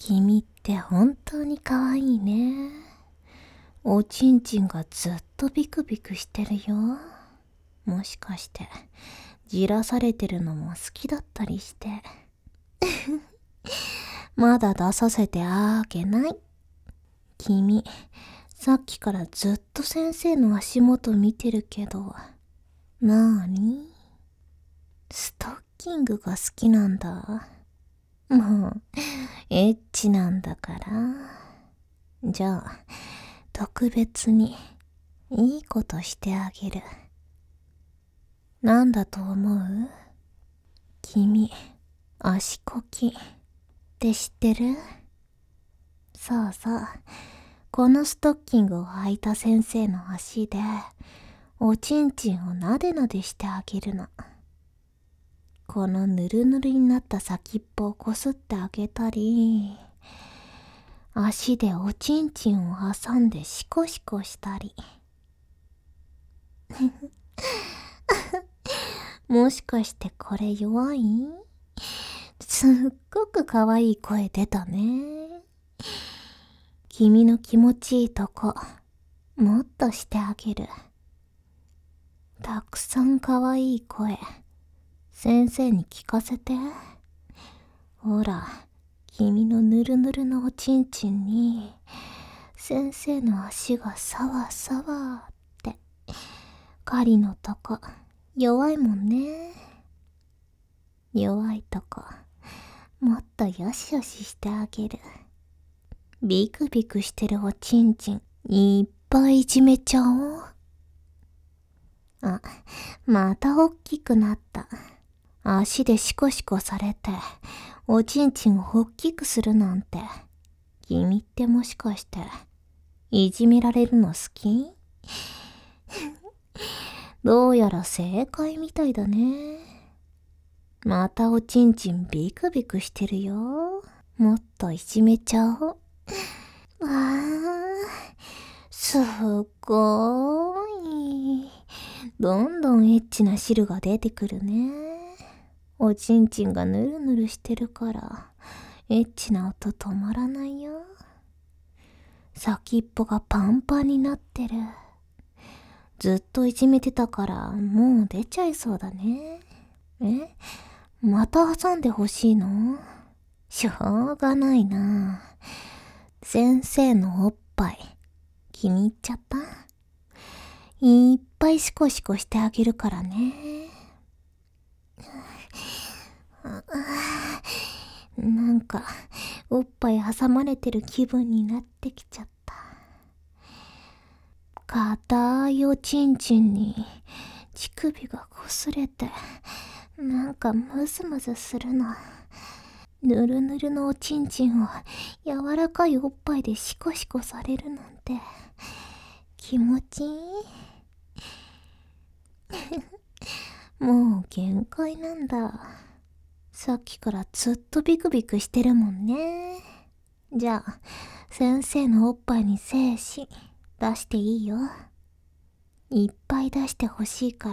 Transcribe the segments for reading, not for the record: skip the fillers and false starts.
君って本当に可愛いね。おちんちんがずっとビクビクしてるよ。もしかしてじらされてるのも好きだったりして。まだ出させてあげない。君、さっきからずっと先生の足元見てるけど、なーに？ストッキングが好きなんだ。もう、エッチなんだから。じゃあ、特別にいいことしてあげる。なんだと思う？君、足こきって知ってる？そうそう。このストッキングを履いた先生の足で、おちんちんをなでなでしてあげるの。このぬるぬるになった先っぽをこすってあげたり、足でおちんちんを挟んでシコシコしたり。もしかしてこれ弱い？すっごく可愛い声出たね。君の気持ちいいとこ、もっとしてあげる。たくさん可愛い声、先生に聞かせて。ほら、君のぬるぬるのおちんちんに、先生の足がサワサワって。狩りのとこ、弱いもんね。弱いとこ、もっとよしよししてあげる。ビクビクしてるおちんちん、いっぱいいじめちゃおう。あ、またおっきくなった。足でシコシコされて、おちんちんをおっきくするなんて。君ってもしかして、いじめられるの好き？どうやら正解みたいだね。またおちんちんビクビクしてるよ。もっといじめちゃおう。すっごーい。どんどんエッチな汁が出てくるね。おちんちんがぬるぬるしてるから、エッチな音止まらないよ。先っぽがパンパンになってる。ずっといじめてたから、もう出ちゃいそうだね。また挟んでほしいの？しょうがないな。先生のおっぱい、気に入っちゃった？いっぱいシコシコしてあげるからね。なんか、おっぱい挟まれてる気分になってきちゃった。硬いおちんちんに、乳首が擦れて、なんかムズムズするの。ぬるぬるのおちんちんを柔らかいおっぱいでシコシコされるなんて、気持ちいい。もう限界なんだ。さっきからずっとビクビクしてるもんね。じゃあ、先生のおっぱいに精子出していいよ。いっぱい出してほしいから、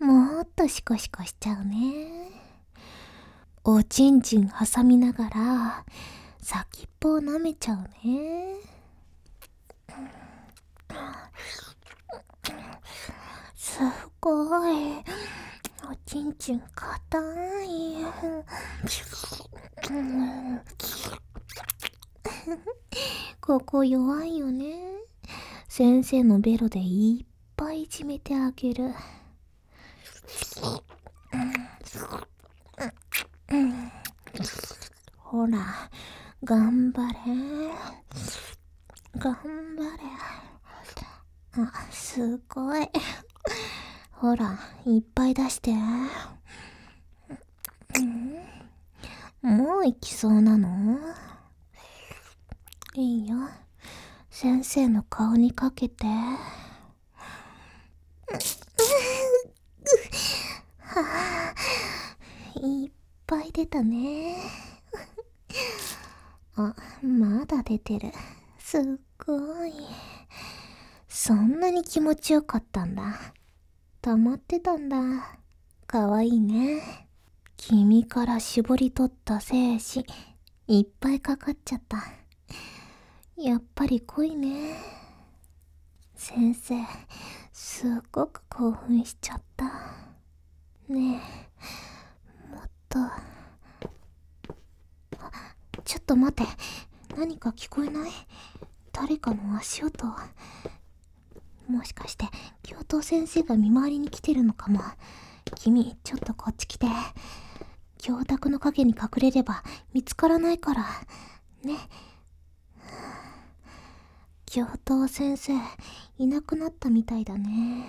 もっとシコシコしちゃうね。おちんちん挟みながら、先っぽを舐めちゃうね。すごい。おちんちん硬い。ここ弱いよね。先生のベロでいっぱいいじめてあげる。ほら、頑張れ。頑張れ。あ、すごい。ほら、いっぱい出して。もう行きそうなの？いいよ。先生の顔にかけて。いっぱい出たね。あ、まだ出てる。すっごい。そんなに気持ちよかったんだ。溜まってたんだ。かわいいね。君から絞り取った精子、 いっぱいかかっちゃった。やっぱり濃いね。先生、すっごく興奮しちゃった。ねえ、もっと。ちょっと待って。何か聞こえない？誰かの足音。もしかして教頭先生が見回りに来てるのかも。君、ちょっとこっち来て。教卓の影に隠れれば見つからないからね。教頭先生いなくなったみたいだね。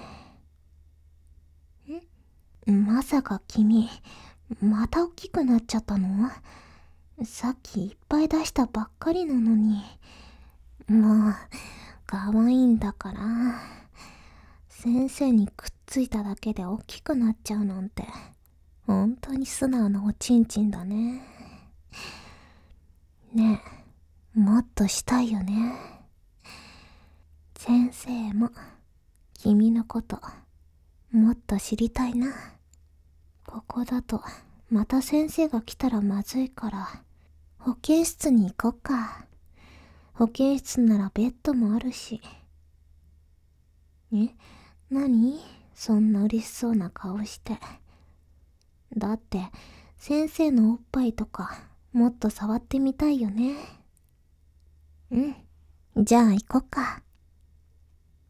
まさか君また大きくなっちゃったの？さっきいっぱい出したばっかりなのに。もう可愛いんだから。先生にくっついただけで大きくなっちゃうなんて本当に素直なおちんちんだね。ねえ、もっとしたいよね。先生も君のこともっと知りたいな。ここだとまた先生が来たらまずいから保健室に行こっか。保健室ならベッドもあるし。何？そんな嬉しそうな顔して。だって先生のおっぱいとかもっと触ってみたいよね。じゃあ行こっか。